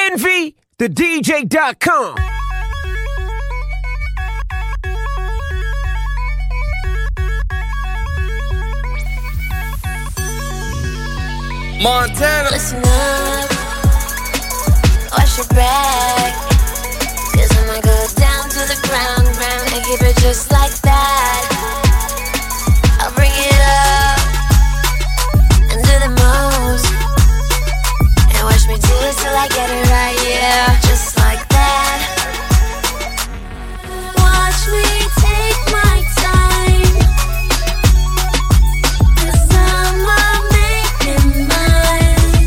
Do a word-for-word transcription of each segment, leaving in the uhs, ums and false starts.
Envy the D J dot com. Montana. Listen up, watch your back, cause I'ma go down to the ground, ground, and keep it just like that. I'll bring it up, and do the most, and watch me do it till I get it right, yeah, just like that. Watch me take my time, cause I'ma make him mine.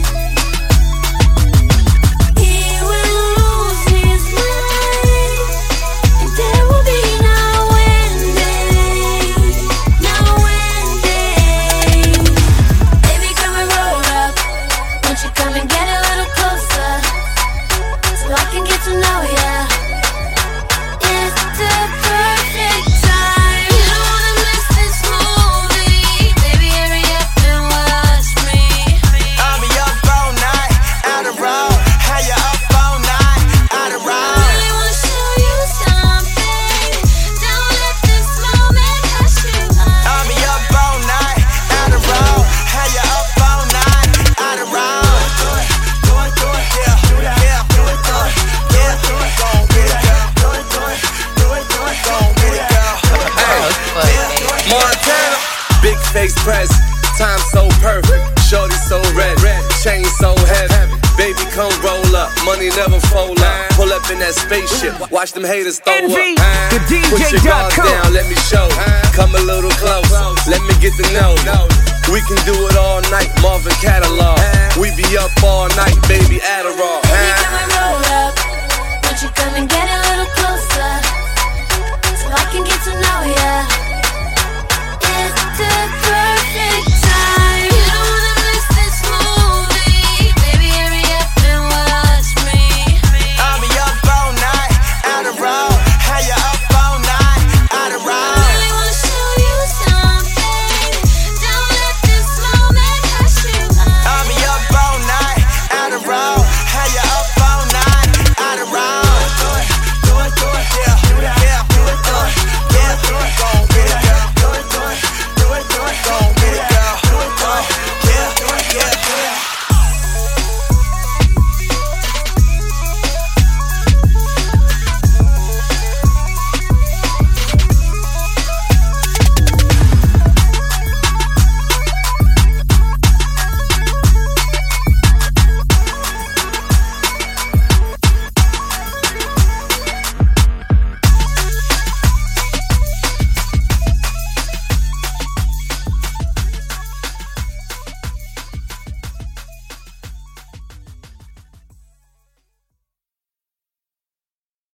He will lose his mind, and there will be no ending, no ending. Baby, come and roll up, won't you come and get a little closer, so I can get to know ya. It's the perfect time. You don't wanna miss this movie, baby, hurry up and watch me. I'll be up all night, out of road. How you up all night, out of road? Really wanna show you something, don't let this moment pass you by. I'll be up all night, out of road. How you up all night, out of road? Do it, do it, do it, yeah, yeah, do it, do it, yeah, do it, gon' get it, girl. Do it, do it, do it, do it, gon' get it, girl. Hey, Montana, big face press, time so perfect, shorty so red, chain so heavy. Baby, come roll up, money never fold up. Pull up in that spaceship, watch them haters throw Envy up. the D Put J your dot guard com. down, let me show. Come a little close, let me get to know you. We can do it all night, Marvin Catalog. We be up all night, baby, Adderall.